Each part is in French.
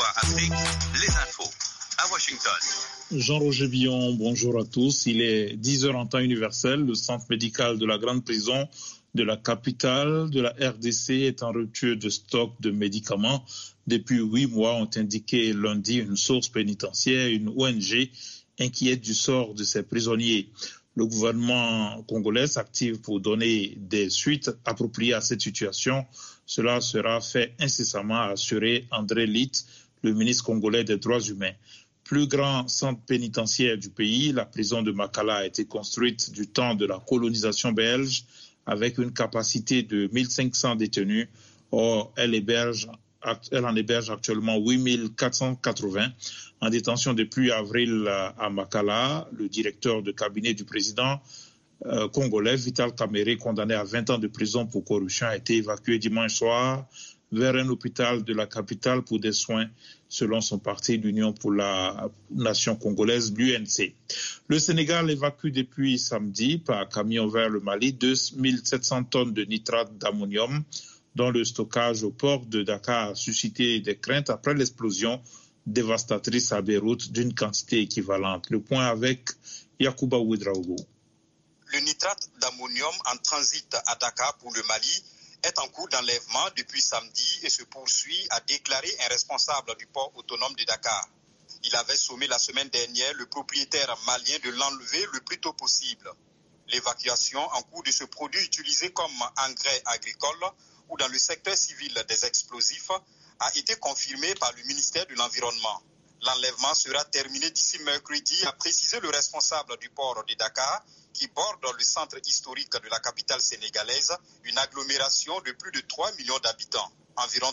Soir Afrique, les infos à Washington. Jean-Roger Billon, bonjour à tous. Il est 10h en temps universel. Le centre médical de la grande prison de la capitale de la RDC est en rupture de stock de médicaments. Depuis 8 mois, ont indiqué lundi une source pénitentiaire, une ONG inquiète du sort de ses prisonniers. Le gouvernement congolais s'active pour donner des suites appropriées à cette situation. Cela sera fait incessamment, a assuré André Litt, le ministre congolais des Droits humains. Plus grand centre pénitentiaire du pays, la prison de Makala a été construite du temps de la colonisation belge avec une capacité de 1500 détenus. Or, elle en héberge actuellement 8480 en détention depuis avril à Makala. Le directeur de cabinet du président congolais, Vital Kamerhe, condamné à 20 ans de prison pour corruption, a été évacué dimanche soir vers un hôpital de la capitale pour des soins, selon son parti, l'Union pour la nation congolaise, l'UNC. Le Sénégal évacue depuis samedi par camion vers le Mali 2700 tonnes de nitrate d'ammonium, dont le stockage au port de Dakar a suscité des craintes après l'explosion dévastatrice à Beyrouth d'une quantité équivalente. Le point avec Yacouba Ouedraogo. Le nitrate d'ammonium en transit à Dakar pour le Mali est en cours d'enlèvement depuis samedi et se poursuit, a déclaré un responsable du port autonome de Dakar. Il avait sommé la semaine dernière le propriétaire malien de l'enlever le plus tôt possible. L'évacuation en cours de ce produit utilisé comme engrais agricole ou dans le secteur civil des explosifs a été confirmée par le ministère de l'Environnement. L'enlèvement sera terminé d'ici mercredi, a précisé le responsable du port de Dakar, qui borde le centre historique de la capitale sénégalaise, une agglomération de plus de 3 millions d'habitants. Environ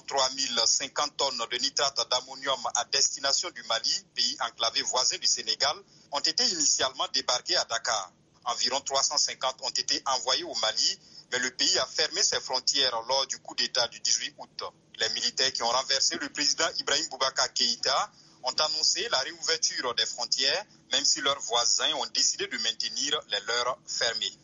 3050 tonnes de nitrate d'ammonium à destination du Mali, pays enclavé voisin du Sénégal, ont été initialement débarqués à Dakar. Environ 350 ont été envoyés au Mali, mais le pays a fermé ses frontières lors du coup d'État du 18 août. Les militaires qui ont renversé le président Ibrahim Boubacar Keïta ont annoncé la réouverture des frontières, même si leurs voisins ont décidé de maintenir les leurs fermées.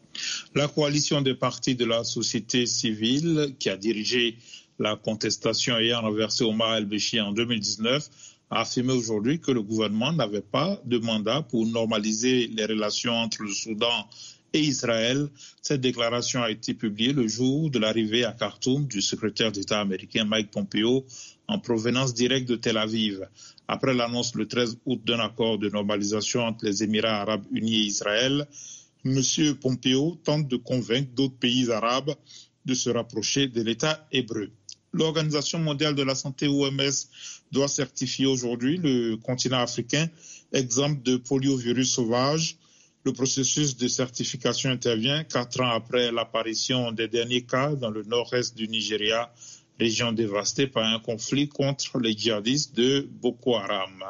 La coalition des partis de la société civile qui a dirigé la contestation ayant renversé Omar el-Béchir en 2019 a affirmé aujourd'hui que le gouvernement n'avait pas de mandat pour normaliser les relations entre le Soudan et Israël. Cette déclaration a été publiée le jour de l'arrivée à Khartoum du secrétaire d'État américain Mike Pompeo en provenance directe de Tel Aviv. Après l'annonce le 13 août d'un accord de normalisation entre les Émirats arabes unis et Israël, M. Pompeo tente de convaincre d'autres pays arabes de se rapprocher de l'État hébreu. L'Organisation mondiale de la santé, OMS, doit certifier aujourd'hui le continent africain exempt de poliovirus sauvage. Le processus de certification intervient 4 ans après l'apparition des derniers cas dans le nord-est du Nigeria, région dévastée par un conflit contre les djihadistes de Boko Haram.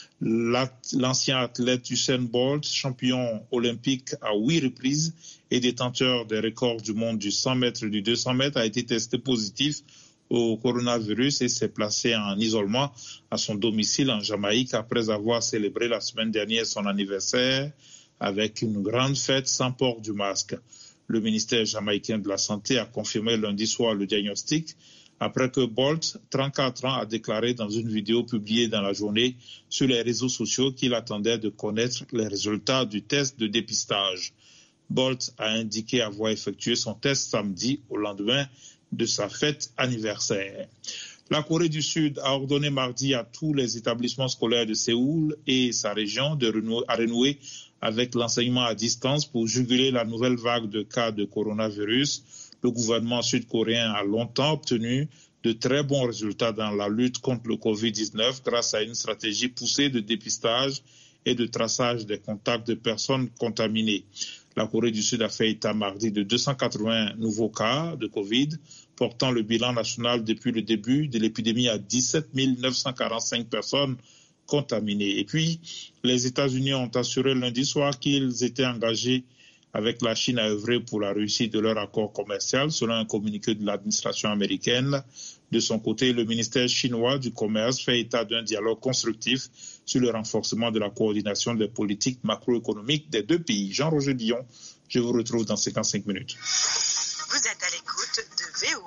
L'ancien athlète Usain Bolt, champion olympique à 8 reprises et détenteur des records du monde du 100 mètres et du 200 mètres, a été testé positif au coronavirus et s'est placé en isolement à son domicile en Jamaïque après avoir célébré la semaine dernière son anniversaire avec une grande fête sans port du masque. Le ministère jamaïcain de la Santé a confirmé lundi soir le diagnostic après que Bolt, 34 ans, a déclaré dans une vidéo publiée dans la journée sur les réseaux sociaux qu'il attendait de connaître les résultats du test de dépistage. Bolt a indiqué avoir effectué son test samedi au lendemain de sa fête anniversaire. La Corée du Sud a ordonné mardi à tous les établissements scolaires de Séoul et sa région de renouer avec l'enseignement à distance pour juguler la nouvelle vague de cas de coronavirus. Le gouvernement sud-coréen a longtemps obtenu de très bons résultats dans la lutte contre le Covid-19 grâce à une stratégie poussée de dépistage et de traçage des contacts de personnes contaminées. La Corée du Sud a fait état mardi de 280 nouveaux cas de Covid, portant le bilan national depuis le début de l'épidémie à 17 945 personnes contaminées. Et puis, les États-Unis ont assuré lundi soir qu'ils étaient engagés avec la Chine à œuvrer pour la réussite de leur accord commercial, selon un communiqué de l'administration américaine. De son côté, le ministère chinois du Commerce fait état d'un dialogue constructif sur le renforcement de la coordination des politiques macroéconomiques des deux pays. Jean-Roger Billon, je vous retrouve dans 55 minutes. Vous êtes à l'écoute de VOA.